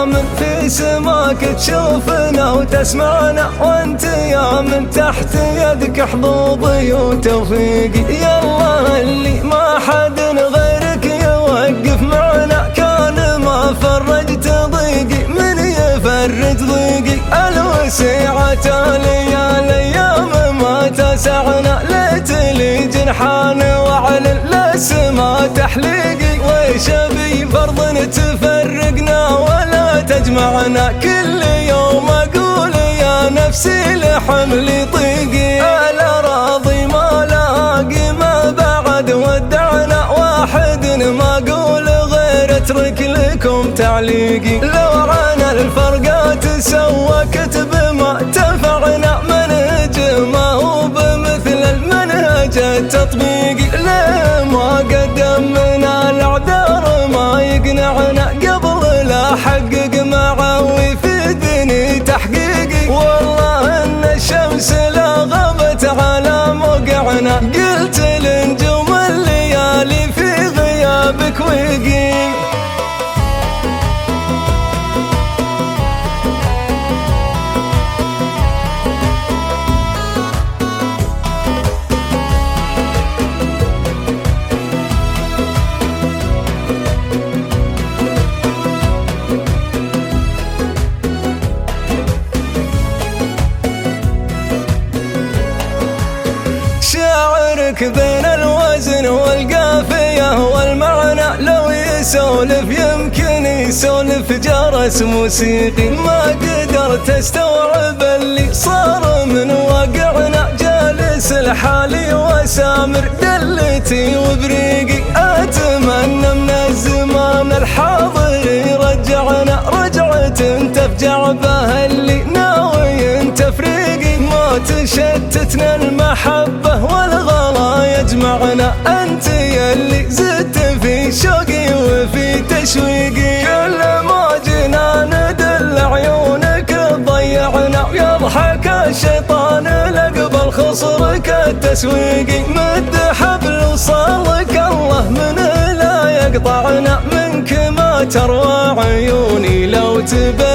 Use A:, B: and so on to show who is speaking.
A: من في سماك تشوفنا وتسمعنا، وانت يا من تحت يدك حظوظي وتوفيقي. يالله اللي ما حد غيرك يوقف معنا، كان ما فرجت ضيقي من يفرج ضيقي. الوسيعة الايام ما تسعنا، ليت لي جنحان واعلن للسما تحليقي. ويش ابي فرض تفرقنا ولا تجمعنا، كل يوم اقول يا نفسي لحملي طيقي. الاراضي ما لاقي ما بعد ودعنا، واحد ما اقول غير اترك لكم تعليقي. لو عنا الفرقات سوى كتب ما تنفعنا، منهج ما هو بمثل المنهج التطبيقي. ليه ما قدمنا الاعذار ما يقنعنا، قبل لا احقق معه ويفيدني تحقيقي. والله ان الشمس لا غابت على موقعنا، قلت لنجوم الليالي في غيابك ويقي. شاعرك بين الوزن والقافية والمعنى، لو يسولف يمكن يسولف جرس موسيقي. ما قدرت استوعب اللي صار من واقعنا، جالس لحالي وسامر دلتي وبريقي. اتمنى من الزمان الحاضر يرجعنا، رجعة تفجع بها اللي ناوي تفريقي. ما تشتتنا المحبة والغلا يجمعنا، انت يلي زدت في شوقي وفي تشويقي. كل ما جينا ندل عيونك ضيعنا، ويضحك الشيطان لقبل خصرك التسويقي. مد حبل وصالك الله من لا يقطعنا، منك ما تروى عيوني لو تبين